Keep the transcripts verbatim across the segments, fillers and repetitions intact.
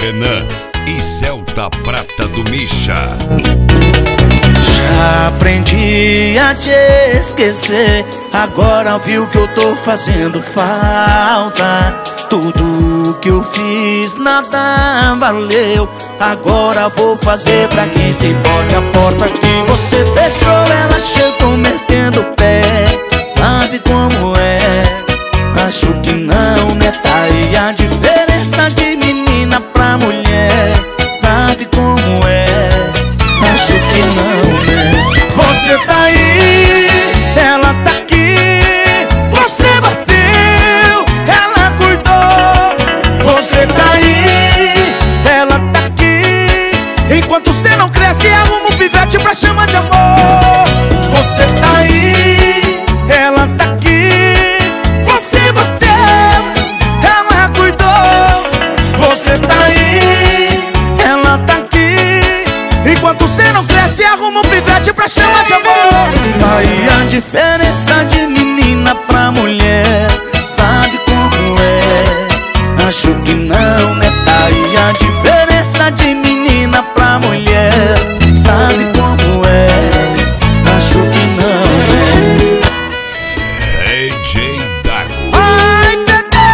Renan e Celta Prata do Misha. Já aprendi a te esquecer, agora viu que eu tô fazendo falta. Tudo que eu fiz nada valeu, agora vou fazer pra quem se importa. A porta que você fechou, ela chegou metendo o pé. Sabe como é? Acho que não, né? Tá aí a diferença de menina pra mulher. Sabe como é? Acho que não, né? Você tá aí, ela tá aqui. Você bateu, ela cuidou. Você tá aí, ela tá aqui. Enquanto você não cresce, arruma um pivete pra chamar de amor. Você tá aí, ela tá aqui. Você bateu, ela cuidou. Você tá aí, ela tá aqui. Enquanto você não cresce, arruma um pivete pra chamar de amor. Aí a diferença de menina pra mulher. Sabe como é? Acho que não, né? Tá aí a diferença de menina pra mulher. Sabe como é? Acho que não, né? D J Dago. Ai, bebê!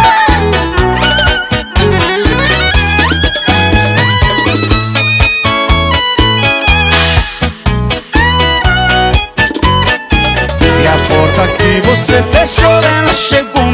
E a porta que você fechou, ela chegou